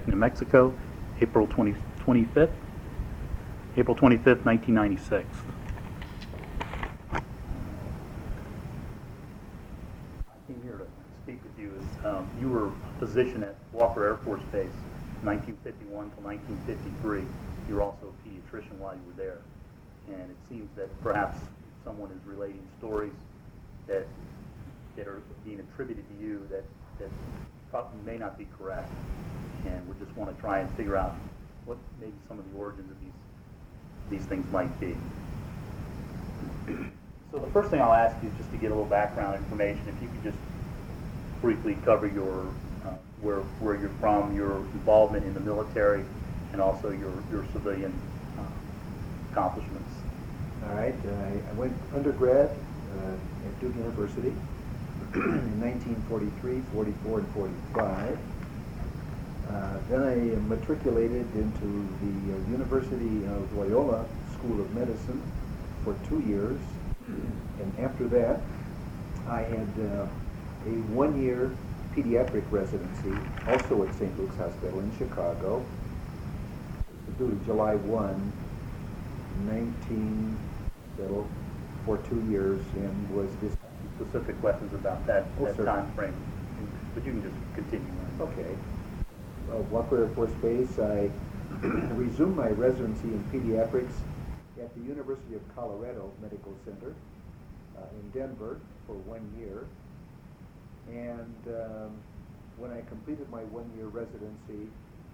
New Mexico, April 25th, 1996. I came here to speak with you as you were a physician at Walker Air Force Base, 1951 to 1953. You were also a pediatrician while you were there, and it seems that perhaps someone is relating stories that are being attributed to you that probably may not be correct, and we just want to try and figure out what maybe some of the origins of these things might be. So the first thing I'll ask you is just to get a little background information. If you could just briefly cover your where you're from, your involvement in the military, and also your civilian accomplishments. All right. I went undergrad at Duke University in 1943, 44, and 45. Then I matriculated into the University of Loyola School of Medicine for 2 years. And after that, I had a 1-year pediatric residency, also at St. Luke's Hospital in Chicago, due to July 1, 19, for 2 years, and was just Specific questions about that time frame, but you can just continue. Okay. Walker Air Force Base, I resumed my residency in pediatrics at the University of Colorado Medical Center in Denver for 1 year. And when I completed my 1-year residency,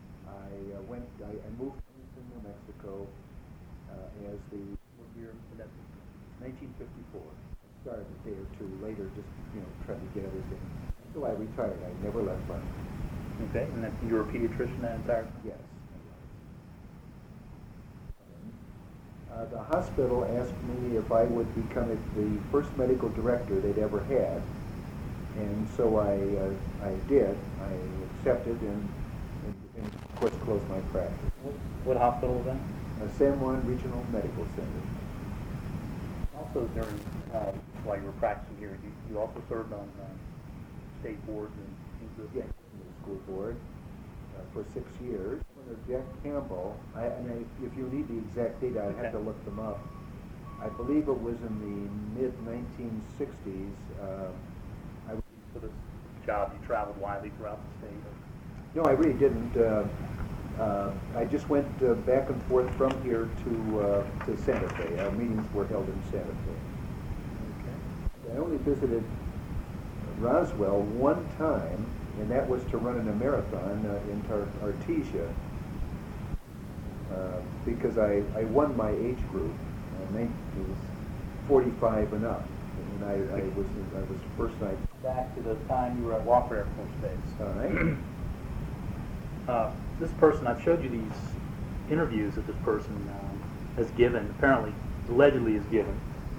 I moved to New Mexico as the year 1954. Started a day or two later, just trying to get everything. So I retired. I never left London. Okay, and then you were a pediatrician that entire time? Yes. The hospital asked me if I would become the first medical director they'd ever had, and so I did. I accepted and of course closed my practice. What hospital was that? San Juan Regional Medical Center. Also, during while you were practicing here, you also served on state boards and things like that? Yes, in the school board for 6 years. Under Jack Campbell, if you need the exact date, I'd have to look them up. I believe it was in the mid-1960s. For this job, you traveled widely throughout the state? No, I really didn't. I just went back and forth from here to Santa Fe. Our meetings were held in Santa Fe. Okay. I only visited Roswell one time, and that was to run in a marathon in Artesia, because I won my age group. It was 45 and up, and I was the first night. Back to the time you were at Walker Air Force Base. All right. This person, I've showed you these interviews that this person has given, apparently, allegedly has given.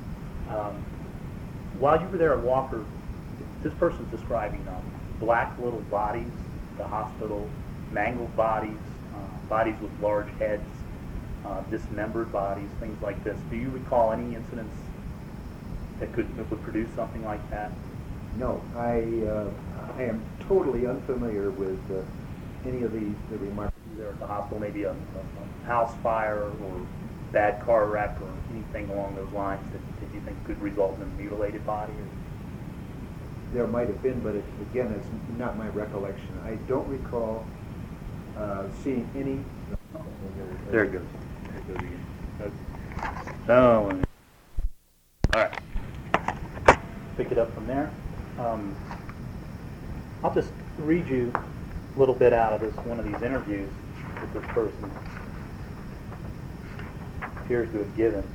While you were there at Walker, this person's describing black little bodies, the hospital, mangled bodies, bodies with large heads, dismembered bodies, things like this. Do you recall any incidents that would produce something like that? No, I am totally unfamiliar with any of the remarks. There at the hospital, maybe a house fire or bad car wreck or anything along those lines that you think could result in a mutilated body? There might have been, but again, it's not my recollection. I don't recall seeing any. There it goes. There it goes again. Oh, all right. Pick it up from there. I'll just read you a little bit out of one of these interviews that this person appears to have given.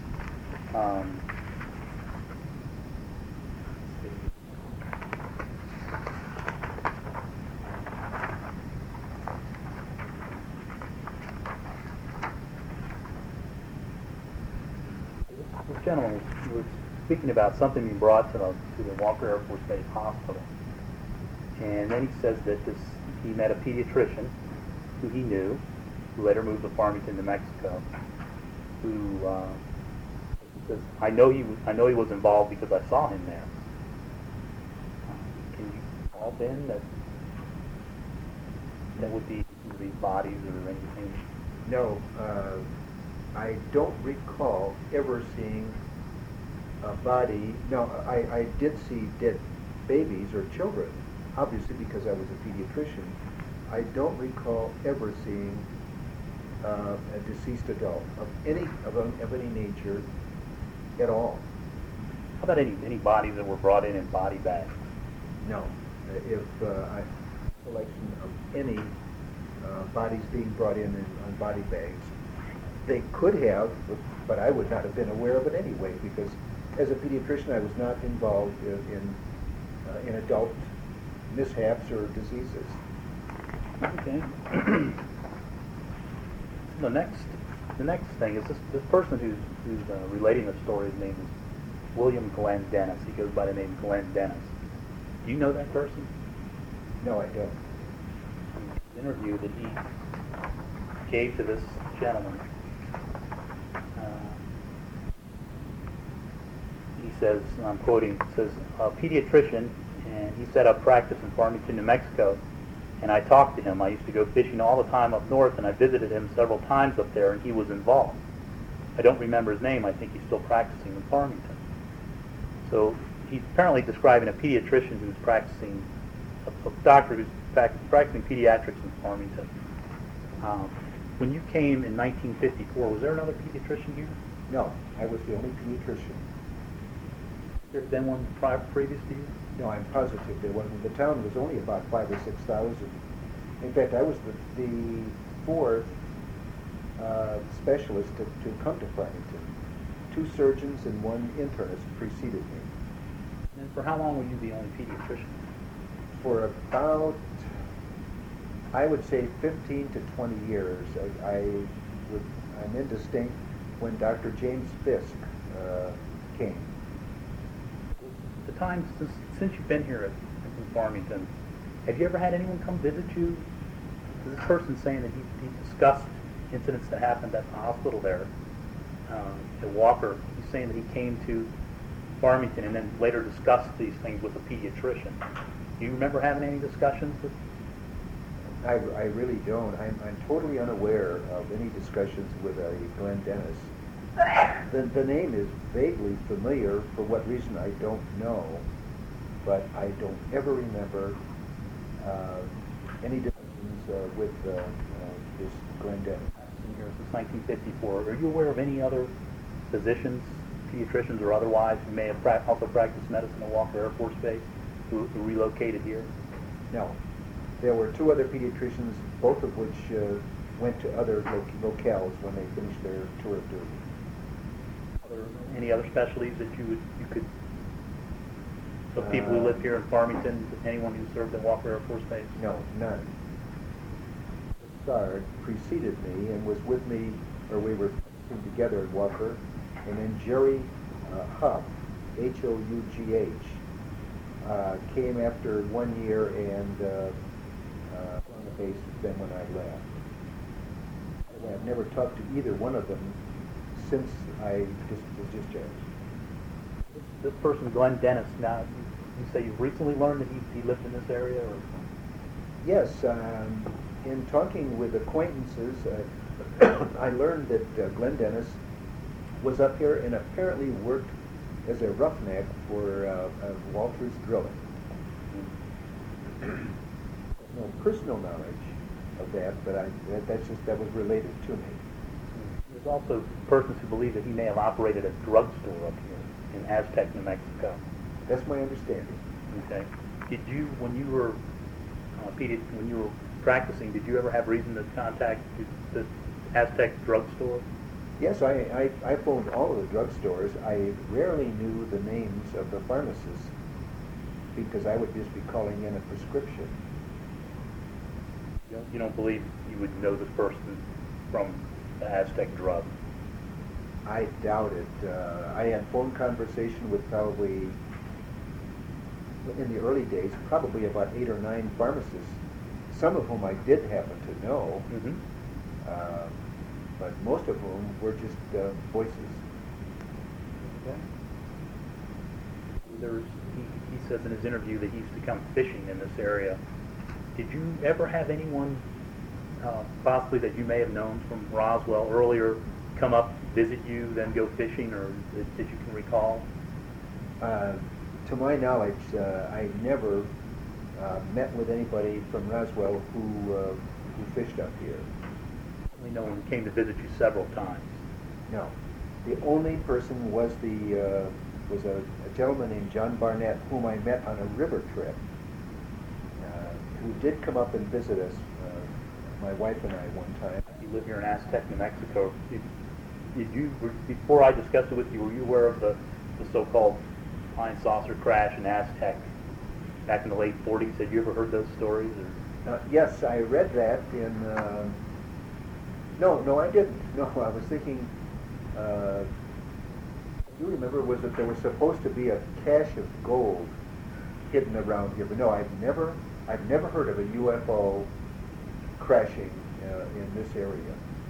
This gentleman was speaking about something being brought to the Walker Air Force Base Hospital. And then he says that he met a pediatrician who he knew, who later moved to Farmington, New Mexico, who says, I know he was involved because I saw him there. Can you call Ben that would be these bodies or anything? No, I don't recall ever seeing a body. No, I did see dead babies or children, obviously because I was a pediatrician. I don't recall ever seeing a deceased adult of any nature at all. How about any bodies that were brought in body bags? No. If I collection of any bodies being brought in on body bags, they could have, but I would not have been aware of it anyway, because as a pediatrician I was not involved in adult mishaps or diseases. Okay. The next thing is this person who's relating the story. His name is William Glenn Dennis. He goes by the name Glenn Dennis. Do you know that person? No, I don't. The interview that he gave to this gentleman, he says, and I'm quoting, says, a pediatrician, and he set up practice in Farmington, New Mexico, and I talked to him. I used to go fishing all the time up north, and I visited him several times up there, and he was involved. I don't remember his name. I think he's still practicing in Farmington. So he's apparently describing a pediatrician who's practicing, a doctor who's practicing pediatrics in Farmington. When you came in 1954, was there another pediatrician here? No, I was the only pediatrician. There had been one previous to you? No, I'm positive there wasn't. The town was only about 5,000 or 6,000. In fact, I was the fourth specialist to come to Farmington. 2 surgeons and 1 internist preceded me. And for how long were you the only pediatrician? For about, I would say 15 to 20 years. I'm indistinct when Dr. James Fisk came. The time since you've been here in Farmington, have you ever had anyone come visit you? This person's saying that he discussed incidents that happened at the hospital there, at Walker. He's saying that he came to Farmington and then later discussed these things with a pediatrician. Do you remember having any discussions with? I really don't. I'm totally unaware of any discussions with a Glenn Dennis. The name is vaguely familiar. For what reason, I don't know. But I don't ever remember any discussions with this Glenn Dennis. Been here since 1954. Are you aware of any other physicians, pediatricians or otherwise, who may have also practiced medicine at Walker Air Force Base, who relocated here? No. There were 2 other pediatricians, both of which went to other locales when they finished their tour of duty. Any other specialties that you could, so people who live here in Farmington, anyone who served at Walker Air Force Base? No, none. Sard preceded me and was with me, or we were together at Walker, and then Jerry Huff, Hough, came after 1 year and on the base then when I left. I've never talked to either one of them since I was discharged. This person, Glenn Dennis, now you say you've recently learned that he lived in this area? Or? Yes, in talking with acquaintances, I learned that Glenn Dennis was up here and apparently worked as a roughneck for Walters Drilling. No personal knowledge of that, but that was related to me. There's also persons who believe that he may have operated a drugstore up here in Aztec, New Mexico. That's my understanding. Okay. Did you, when you were practicing, did you ever have reason to contact the Aztec drugstore? Yes, I phoned all of the drugstores. I rarely knew the names of the pharmacists because I would just be calling in a prescription. You don't believe you would know this person from the Aztec drug? I doubt it. I had phone conversation with probably, in the early days, probably about 8 or 9 pharmacists, some of whom I did happen to know, but most of whom were just voices. Okay. He says in his interview that he used to come fishing in this area. Did you ever have anyone possibly that you may have known from Roswell earlier come up, visit you, then go fishing, or that you can recall? To my knowledge, I never met with anybody from Roswell who fished up here. We know one came to visit you several times. No. The only person was a gentleman named John Barnett, whom I met on a river trip, who did come up and visit us, my wife and I, one time. You live here in Aztec, New Mexico. Before I discussed it with you, were you aware of the so-called flying saucer crash in Aztec back in the late 40s? Had you ever heard those stories? Or? Yes, I read that in... No, I didn't. No, I was thinking... you remember was that there was supposed to be a cache of gold hidden around here, but no, I've never heard of a UFO crashing in this area.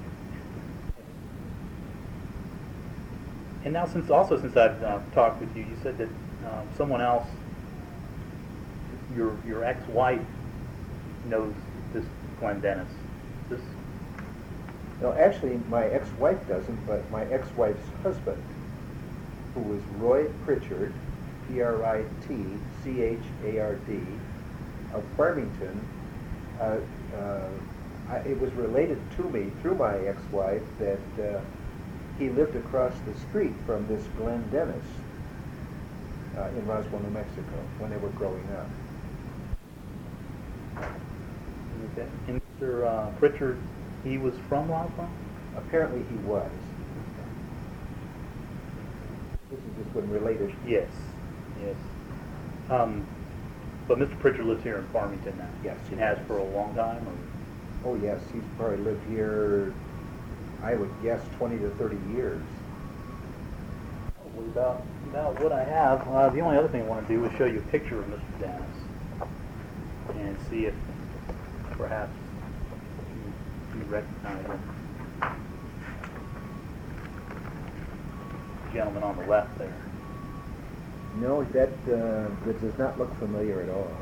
And now, since I've talked with you, you said that someone else, your ex-wife, knows this Glenn Dennis. This. No, actually, my ex-wife doesn't, but my ex-wife's husband, who was Roy Pritchard, Pritchard, of Farmington. It was related to me through my ex-wife that he lived across the street from this Glenn Dennis in Roswell, New Mexico, when they were growing up. Okay. And Mr. Pritchard, he was from Roswell? Apparently he was. This is just when related. Yes. But Mr. Pritchard lives here in Farmington now? Yes. And has for a long time? Or? Oh, yes. He's probably lived here, I would guess, 20 to 30 years. Probably about what I have. The only other thing I want to do is show you a picture of Mr. Dennis and see if perhaps you recognize him. The gentleman on the left there. No, that does not look familiar at all.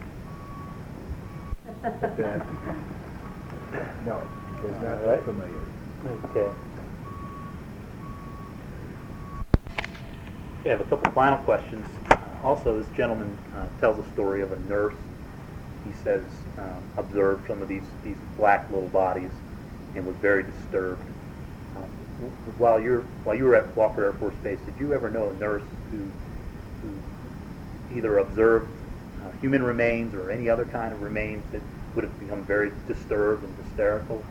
No, it does not look familiar. Okay. I have a couple final questions. Also, this gentleman tells a story of a nurse. He says observed some of these black little bodies and was very disturbed. While you were at Walker Air Force Base, did you ever know a nurse who either observed human remains or any other kind of remains that would have become very disturbed and hysterical?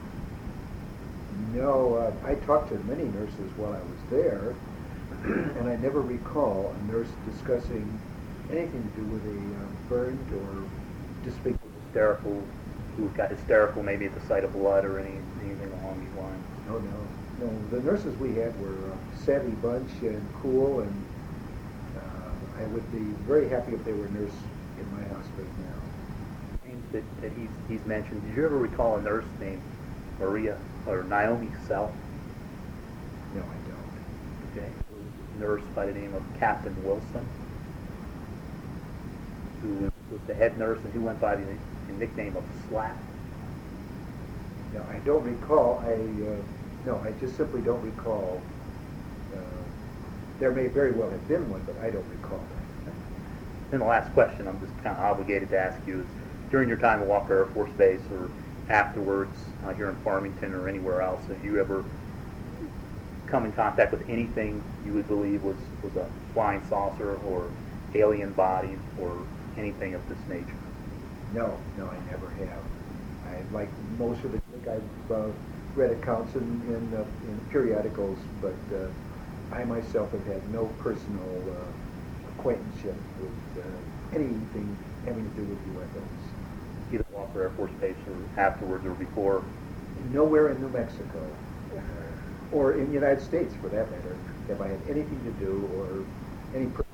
No, I talked to many nurses while I was there, and I never recall a nurse discussing anything to do with a burned or disfigured. Hysterical, who got hysterical maybe at the sight of blood or anything along these lines? No. The nurses we had were a savvy bunch and cool, and I would be very happy if they were a nurse in my hospital now. Names that he's mentioned. Did you ever recall a nurse named Maria or Naomi Self? No, I don't. Okay. A nurse by the name of Captain Wilson, who was the head nurse and who went by the nickname of Slap. No, I don't recall. I just simply don't recall. There may very well have been one, but I don't recall that. And the last question I'm just kind of obligated to ask you is, during your time at Walker Air Force Base or afterwards here in Farmington or anywhere else, have you ever come in contact with anything you would believe was a flying saucer or alien body or anything of this nature? No, I never have. Like most of the, I've read accounts in periodicals, but I myself have had no personal acquaintanceship with anything having to do with UFOs. Either Walker Air Force Base or afterwards or before? Nowhere in New Mexico, or in the United States for that matter, have I had anything to do or any